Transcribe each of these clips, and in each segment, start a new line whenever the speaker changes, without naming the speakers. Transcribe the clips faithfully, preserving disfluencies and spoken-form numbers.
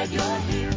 glad you're here.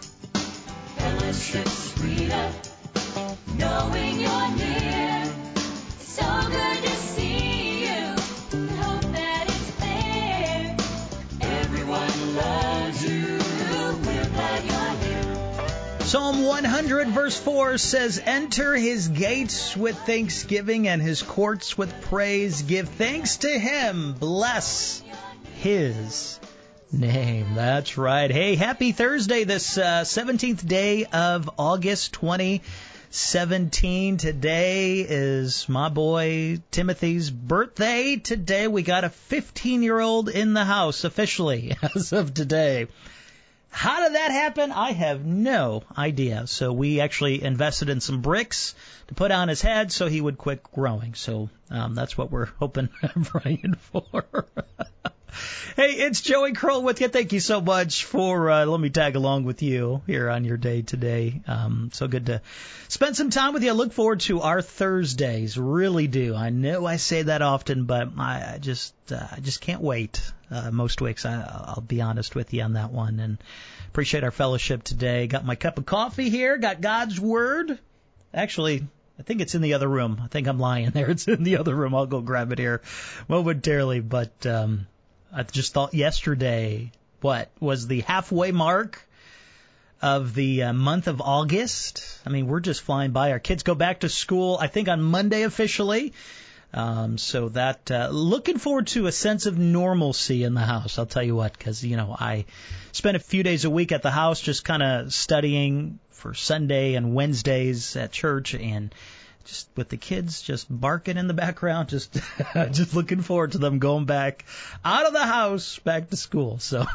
Fellowship sweeter, knowing you're near. It's so good to see you. Hope that it's fair. Everyone loves you. We're glad you're here.
Psalm one hundred verse four says, enter his gates with thanksgiving and his courts with praise. Give thanks to him. Bless his name. That's right. Hey, happy Thursday, this uh, seventeenth day of August twenty seventeen. Today is my boy Timothy's birthday. Today we got a fifteen-year-old in the house officially as of today. How did that happen? I have no idea. So we actually invested in some bricks to put on his head so he would quit growing. So um, that's what we're hoping and praying for. Hey, it's Joey Kroll with you. Thank you so much for uh, letting me tag along with you here on your day today. Um, so good to spend some time with you. I look forward to our Thursdays. Really do. I know I say that often, but I, I just uh, I just can't wait. Uh, most weeks, I, I'll be honest with you on that one. And appreciate our fellowship today. Got my cup of coffee here. Got God's Word. Actually, I think it's in the other room. I think I'm lying there. It's in the other room. I'll go grab it here momentarily. But um, I just thought yesterday, what, was the halfway mark of the uh, month of August. I mean, we're just flying by. Our kids go back to school, I think, on Monday officially. Um, so that, uh, looking forward to a sense of normalcy in the house. I'll tell you what, because, you know, I spend a few days a week at the house just kind of studying for Sunday and Wednesdays at church, and just with the kids just barking in the background, just just looking forward to them going back out of the house, back to school. So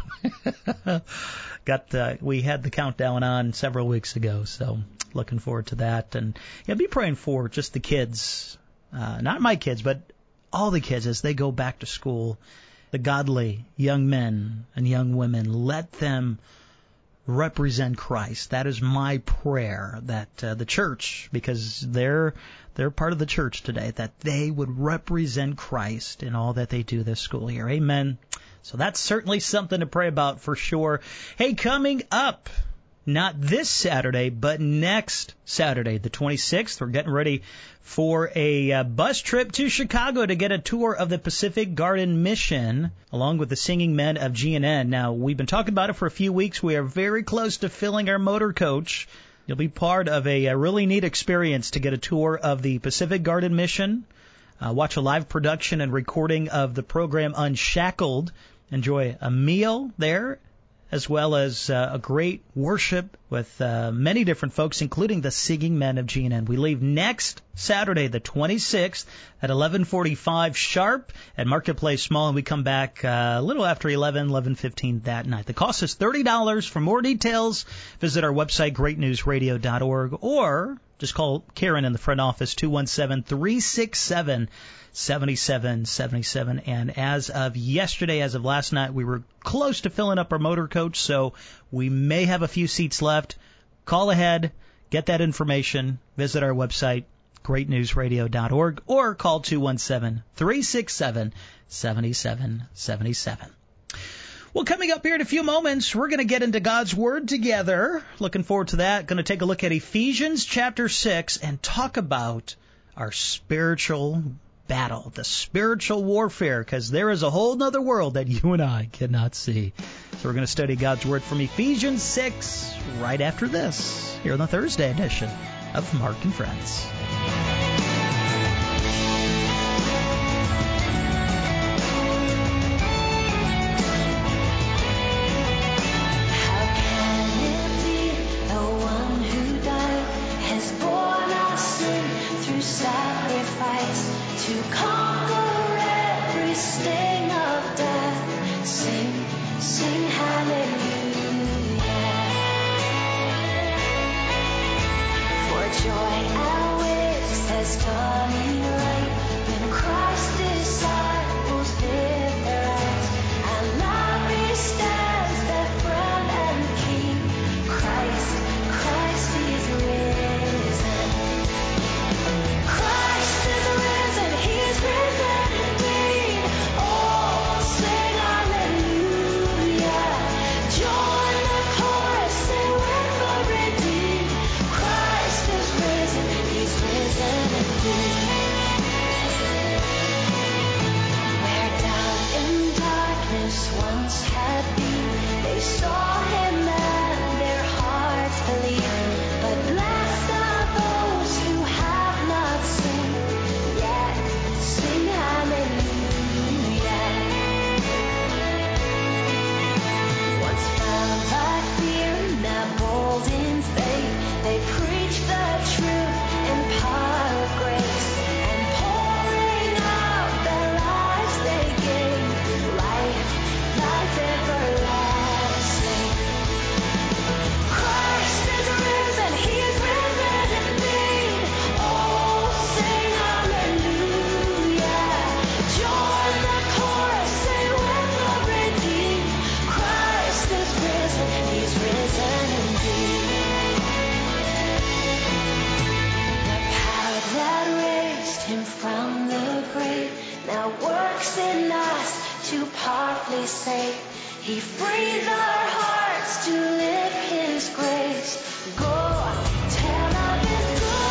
got uh, we had the countdown on several weeks ago, so looking forward to that. And yeah, be praying for just the kids, uh, not my kids, but all the kids as they go back to school, the godly young men and young women. Let them represent Christ. That is my prayer, that uh, the church, because they're they're part of the church today, that they would represent Christ in all that they do this school year. Amen. So that's certainly something to pray about for sure. Hey, coming up, not this Saturday, but next Saturday, the twenty-sixth, we're getting ready for a uh, bus trip to Chicago to get a tour of the Pacific Garden Mission, along with the Singing Men of G N N. Now, we've been talking about it for a few weeks. We are very close to filling our motor coach. You'll be part of a, a really neat experience to get a tour of the Pacific Garden Mission, uh, watch a live production and recording of the program Unshackled, enjoy a meal there, as well as uh, a great worship with uh, many different folks, including the Singing Men of G N N. We leave next Saturday, the twenty-sixth, at eleven forty-five sharp at Marketplace Mall, and we come back uh, a little after eleven, eleven fifteen that night. The cost is thirty dollars. For more details, visit our website, great news radio dot org, or just call Karen in the front office, two one seven, three six seven, seven seven seven seven. And as of yesterday, as of last night, we were close to filling up our motor coach, so we may have a few seats left. Call ahead, get that information, visit our website, great news radio dot org, or call two one seven, three six seven, seven seven seven seven. Well, coming up here in a few moments, we're going to get into God's Word together. Looking forward to that. Going to take a look at Ephesians chapter six and talk about our spiritual battle, the spiritual warfare, because there is a whole other world that you and I cannot see. So we're going to study God's Word from Ephesians six right after this, here on the Thursday edition of Mark and Friends.
To conquer every sting of death, sing, sing hallelujah. For joy our waves has dawning light, when Christ's disciples lift their eyes, and love he stands their friend and King. Christ, Christ is risen. Christ is risen. He's risen indeed. Oh, sing hallelujah. Join the chorus. once had been. They saw him and their hearts believed. But blessed are those who have not seen, yet sing hallelujah. Once found by fear, now bold in faith, they preach the truth in power of grace, and pouring out their lives they gave, life, life everlasting. Christ is risen, He is risen indeed. Oh, sing hallelujah. Join the chorus, sing with the redeemed. Christ is risen, He's risen indeed. The power that raised Him from the grave now works in us to partly save. He frees our hearts to live His grace. Go, tell of His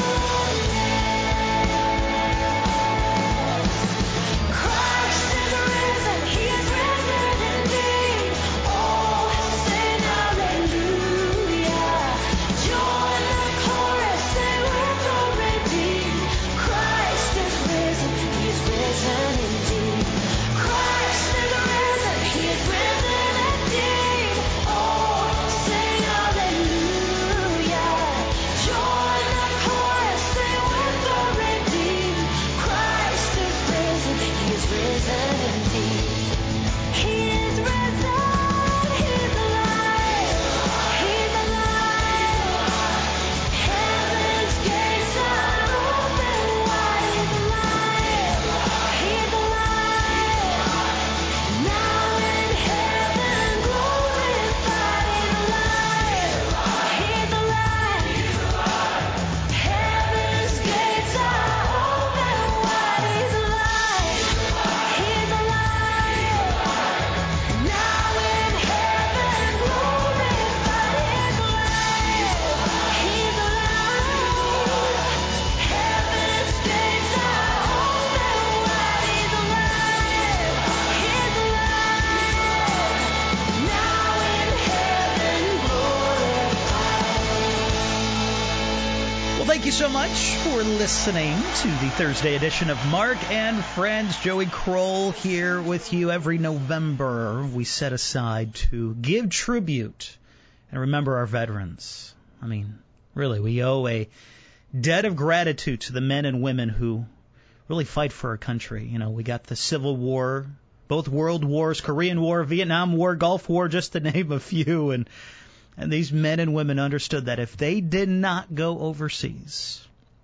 goodness. Christ is risen, He is risen indeed. Oh, sing hallelujah. Join the chorus, sing with the redeemed. Christ is risen, He's risen indeed. Christ is risen, He is risen indeed. Oh, sing hallelujah. Join the chorus, sing with the redeemed. Christ is risen, He is risen indeed. He is risen, He's alive, He's alive. Heaven's gates are open wide, He's alive, He's alive. Now in heaven glorified, He's alive, He's alive. Heaven's gates are open wide, He's alive, He's alive. Now in heaven glorified, He's alive, Heaven's gates are open wide, He's alive, He's alive. Now in heaven glorified.
Well, thank you so much for listening to the Thursday edition of Mark and Friends. Joey Kroll here with you. Every November we set aside to give tribute and remember our veterans. I mean, really, we owe a debt of gratitude to the men and women who really fight for our country. You know, we got the Civil War, both World Wars, Korean War, Vietnam War, Gulf War, just to name a few. And and these men and women understood that if they did not go overseas,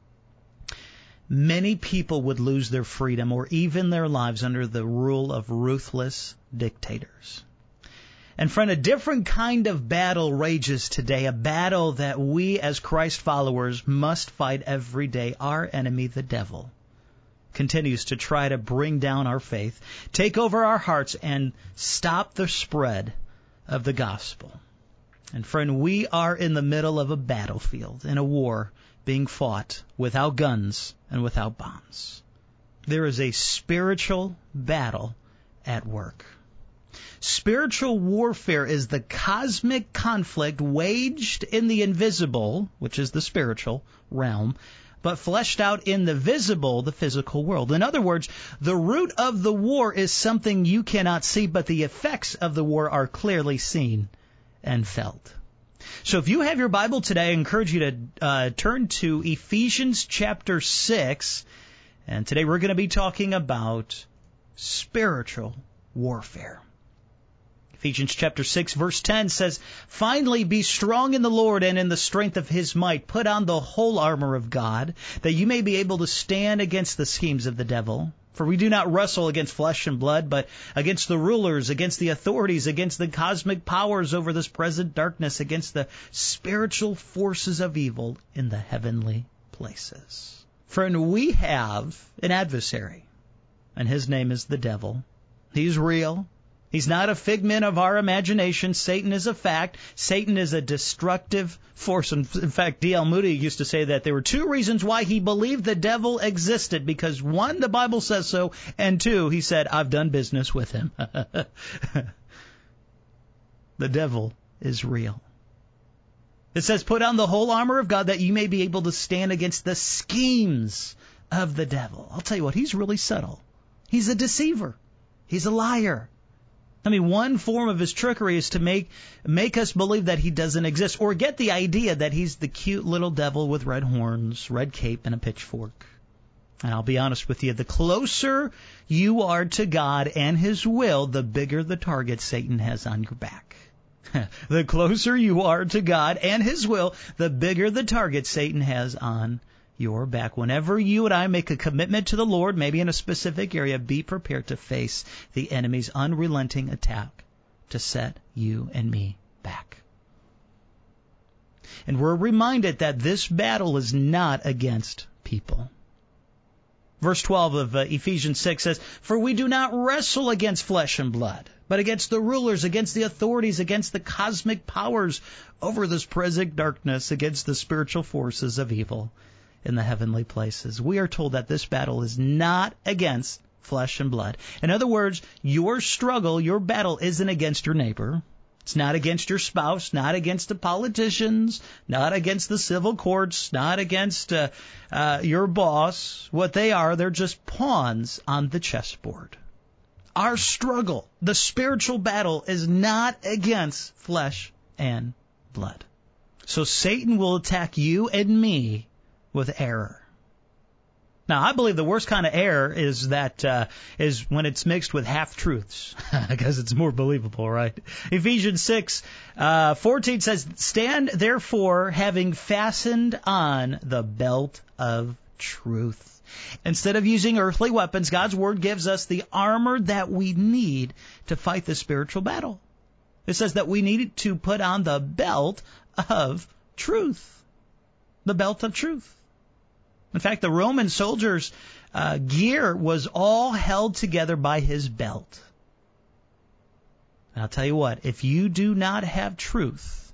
many people would lose their freedom or even their lives under the rule of ruthless dictators. And friend, a different kind of battle rages today, a battle that we as Christ followers must fight every day. Our enemy, the devil, continues to try to bring down our faith, take over our hearts, and stop the spread of the gospel. And friend, we are in the middle of a battlefield, in a war being fought without guns and without bombs. There is a spiritual battle at work. Spiritual warfare is the cosmic conflict waged in the invisible, which is the spiritual realm, but fleshed out in the visible, the physical world. In other words, the root of the war is something you cannot see, but the effects of the war are clearly seen and felt. So if you have your Bible today, I encourage you to uh, turn to Ephesians chapter six, and today we're going to be talking about spiritual warfare. Ephesians chapter six, verse ten says, "Finally be strong in the Lord and in the strength of His might. Put on the whole armor of God, that you may be able to stand against the schemes of the devil. For we do not wrestle against flesh and blood, but against the rulers, against the authorities, against the cosmic powers over this present darkness, against the spiritual forces of evil in the heavenly places." Friend, we have an adversary, and his name is the devil. He's real. He's not a figment of our imagination. Satan is a fact. Satan is a destructive force. In fact, D L Moody used to say that there were two reasons why he believed the devil existed. Because one, the Bible says so, and two, he said, I've done business with him. The devil is real. It says, put on the whole armor of God that you may be able to stand against the schemes of the devil. I'll tell you what, he's really subtle. He's a deceiver. He's a liar. I mean, one form of his trickery is to make make us believe that he doesn't exist, or get the idea that he's the cute little devil with red horns, red cape, and a pitchfork. And I'll be honest with you, the closer you are to God and his will, the bigger the target Satan has on your back. The closer you are to God and his will, the bigger the target Satan has on your back. Whenever you and I make a commitment to the Lord, maybe in a specific area, be prepared to face the enemy's unrelenting attack to set you and me back. And we're reminded that this battle is not against people. Verse twelve of uh, Ephesians six says, for we do not wrestle against flesh and blood, but against the rulers, against the authorities, against the cosmic powers over this present darkness, against the spiritual forces of evil in the heavenly places. We are told that this battle is not against flesh and blood. In other words, your struggle, your battle isn't against your neighbor. It's not against your spouse, not against the politicians, not against the civil courts, not against uh, uh, your boss. What they are, they're just pawns on the chessboard. Our struggle, the spiritual battle, is not against flesh and blood. So Satan will attack you and me with error. Now, I believe the worst kind of error is that uh, is when it's mixed with half-truths, because it's more believable, right? Ephesians six uh, fourteen says, stand therefore having fastened on the belt of truth. Instead of using earthly weapons, God's Word gives us the armor that we need to fight the spiritual battle. It says that we need to put on the belt of truth. The belt of truth. In fact, the Roman soldiers' uh, gear was all held together by his belt. And I'll tell you what, if you do not have truth,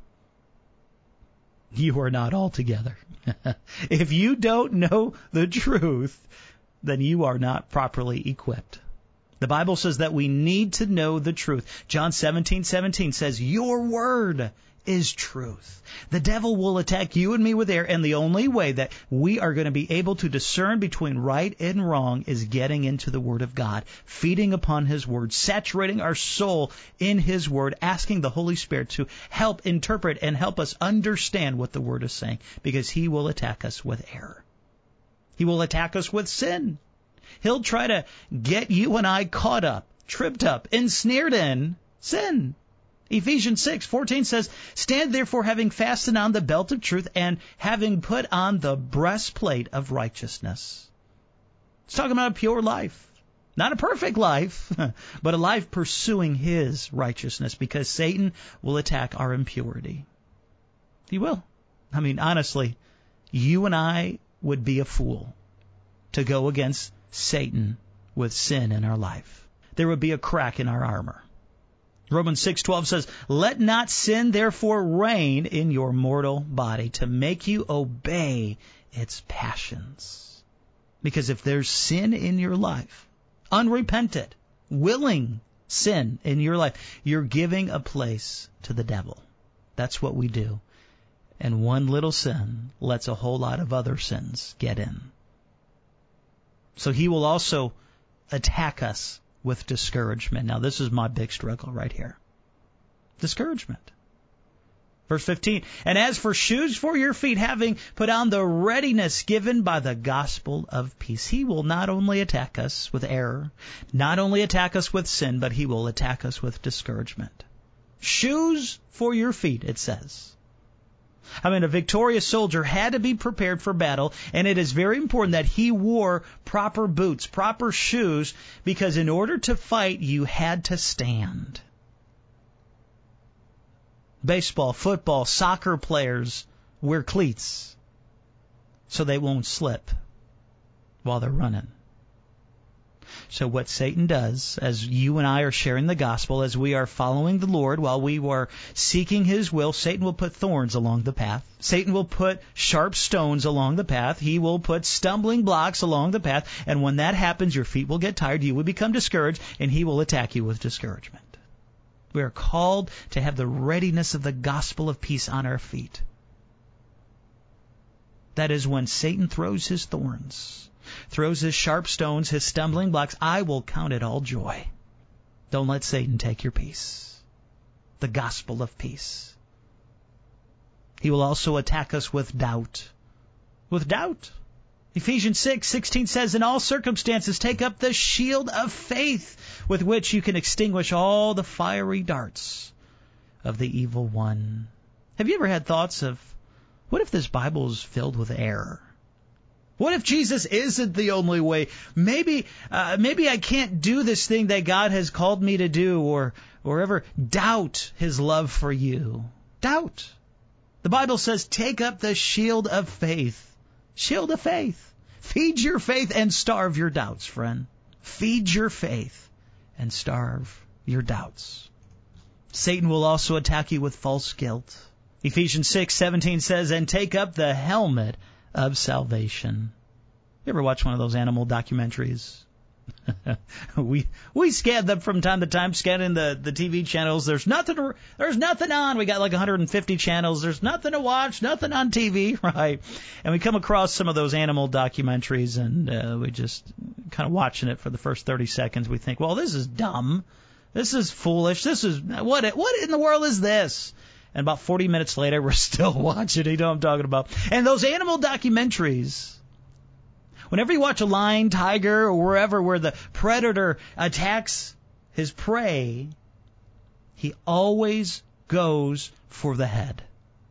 you are not all together. If you don't know the truth, then you are not properly equipped. The Bible says that we need to know the truth. John seventeen seventeen says, your word is truth. The devil will attack you and me with error, and the only way that we are going to be able to discern between right and wrong is getting into the Word of God, feeding upon His Word, saturating our soul in His Word, asking the Holy Spirit to help interpret and help us understand what the Word is saying, because He will attack us with error. He will attack us with sin. He'll try to get you and I caught up, tripped up, ensnared in sin. Ephesians six fourteen says, stand therefore having fastened on the belt of truth and having put on the breastplate of righteousness. It's talking about a pure life. Not a perfect life, but a life pursuing His righteousness, because Satan will attack our impurity. He will. I mean, honestly, you and I would be a fool to go against Satan with sin in our life. There would be a crack in our armor. Romans six twelve says, let not sin therefore reign in your mortal body to make you obey its passions. Because if there's sin in your life, unrepented, willing sin in your life, you're giving a place to the devil. That's what we do. And one little sin lets a whole lot of other sins get in. So he will also attack us with discouragement. Now, this is my big struggle right here. Discouragement. Verse fifteen, and as for shoes for your feet, having put on the readiness given by the gospel of peace. He will not only attack us with error, not only attack us with sin, but he will attack us with discouragement. Shoes for your feet, it says. I mean, a victorious soldier had to be prepared for battle, and it is very important that he wore proper boots, proper shoes, because in order to fight, you had to stand. Baseball, football, soccer players wear cleats so they won't slip while they're running. So what Satan does, as you and I are sharing the gospel, as we are following the Lord, while we are seeking His will, Satan will put thorns along the path. Satan will put sharp stones along the path. He will put stumbling blocks along the path. And when that happens, your feet will get tired, you will become discouraged, and he will attack you with discouragement. We are called to have the readiness of the gospel of peace on our feet. That is when Satan throws his thorns, throws his sharp stones, his stumbling blocks. I will count it all joy. Don't let Satan take your peace. The gospel of peace. He will also attack us with doubt. With doubt. Ephesians six sixteen says, in all circumstances take up the shield of faith with which you can extinguish all the fiery darts of the evil one. Have you ever had thoughts of, what if this Bible is filled with error? What if Jesus isn't the only way? Maybe uh, maybe I can't do this thing that God has called me to do, or, or ever doubt His love for you. Doubt. The Bible says, take up the shield of faith. Shield of faith. Feed your faith and starve your doubts, friend. Feed your faith and starve your doubts. Satan will also attack you with false guilt. Ephesians six seventeen says, and take up the helmet of salvation. You ever watch one of those animal documentaries? we we scan them from time to time, scanning the, the T V channels. There's nothing there's nothing on. We got like one hundred fifty channels. There's nothing to watch, nothing on T V, right? And we come across some of those animal documentaries, and uh, we just kind of watching it for the first thirty seconds. We think, well, this is dumb. This is foolish. This is what what in the world is this? And about forty minutes later, we're still watching. You know what I'm talking about? And those animal documentaries, whenever you watch a lion, tiger, or wherever where the predator attacks his prey, he always goes for the head.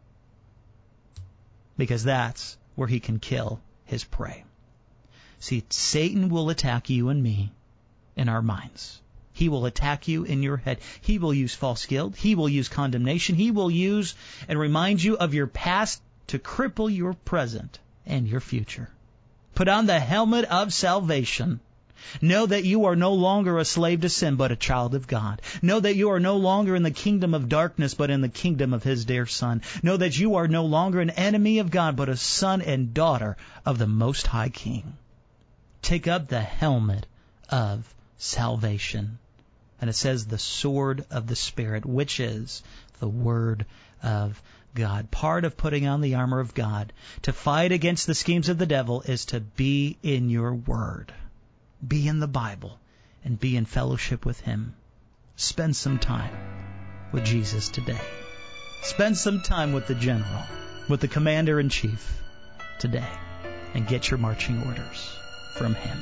Because that's where he can kill his prey. See, Satan will attack you and me in our minds. He will attack you in your head. He will use false guilt. He will use condemnation. He will use and remind you of your past to cripple your present and your future. Put on the helmet of salvation. Know that you are no longer a slave to sin, but a child of God. Know that you are no longer in the kingdom of darkness, but in the kingdom of His dear Son. Know that you are no longer an enemy of God, but a son and daughter of the Most High King. Take up the helmet of salvation. And it says the sword of the Spirit, which is the Word of God. Part of putting on the armor of God to fight against the schemes of the devil is to be in your Word. Be in the Bible and be in fellowship with Him. Spend some time with Jesus today. Spend some time with the General, with the Commander-in-Chief today, and get your marching orders from Him.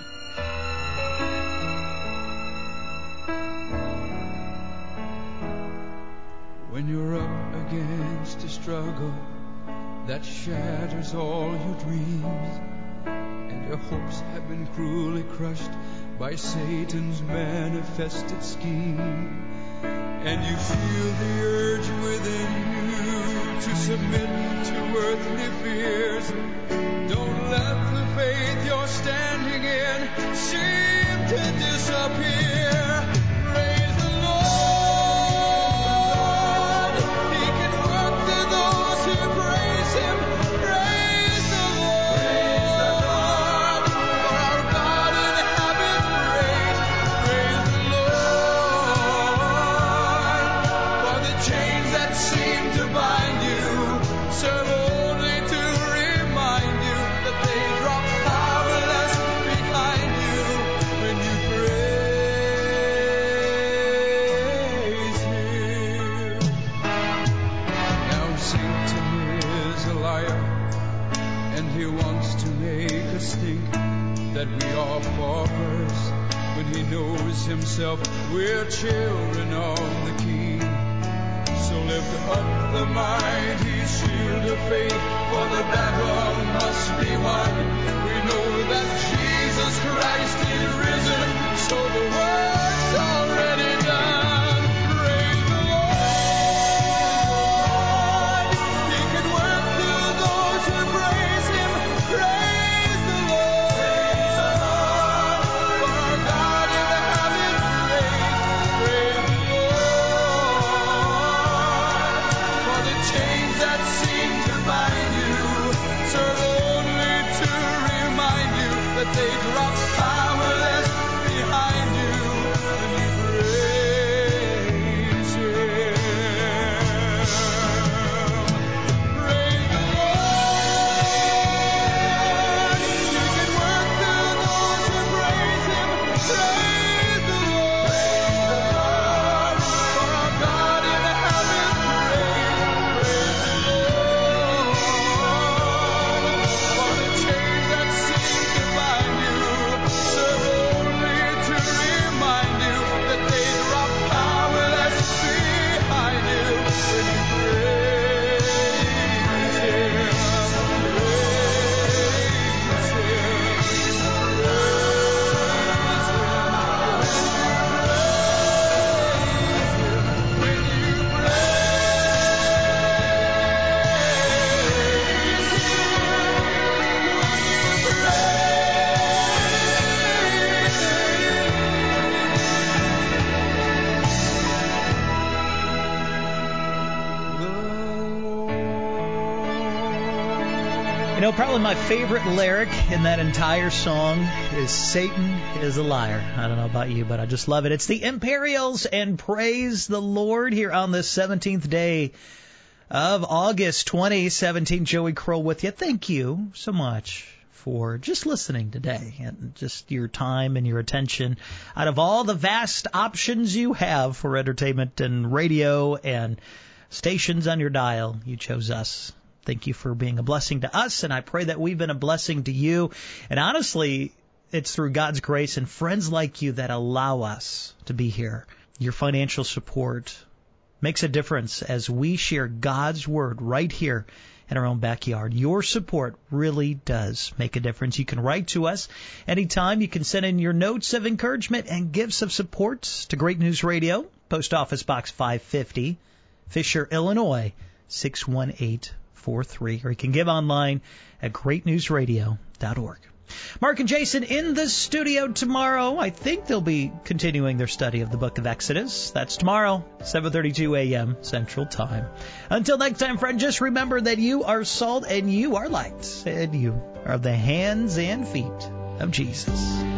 When you're up against a struggle that shatters all your dreams, and your hopes have been cruelly crushed by Satan's manifested scheme, and you feel the urge within you to submit to earthly fears, don't let the faith you're standing in seem to disappear. Praise the Lord. He can work through those who praise Him. Praise the Lord. For our God in heaven praise. Praise the Lord. For the chains that seem to bind you serve only to remind you that they drop powerless behind you when you praise Him. Now Satan is a liar, and he wants to make us think that we are paupers when he knows himself we're children of the King. So lift up the mighty shield of faith, for the battle must be won. We know that Jesus Christ is risen, so the work's already done. Praise the Lord. He can work through those who praise Him. Praise the Lord. For our God in heaven praise. Praise the Lord. For the chains that seem to bind you serve only to remind you that they drop powerless behind you when you praise Him.
You know, probably my favorite lyric in that entire song is Satan is a liar. I don't know about you, but I just love it. It's the Imperials and Praise the Lord here on the seventeenth day of August twenty seventeen. Joey Kroll with you. Thank you so much for just listening today and just your time and your attention. Out of all the vast options you have for entertainment and radio and stations on your dial, you chose us. Thank you for being a blessing to us, and I pray that we've been a blessing to you. And honestly, it's through God's grace and friends like you that allow us to be here. Your financial support makes a difference as we share God's Word right here in our own backyard. Your support really does make a difference. You can write to us anytime. You can send in your notes of encouragement and gifts of support to Great News Radio, Post Office Box five fifty, Fisher, Illinois, six one eight four three, or you can give online at great news radio dot org. Mark and Jason in the studio tomorrow. I think they'll be continuing their study of the book of Exodus. That's tomorrow, seven thirty-two a.m. Central Time. Until next time, friend, just remember that you are salt and you are light, and you are the hands and feet of Jesus.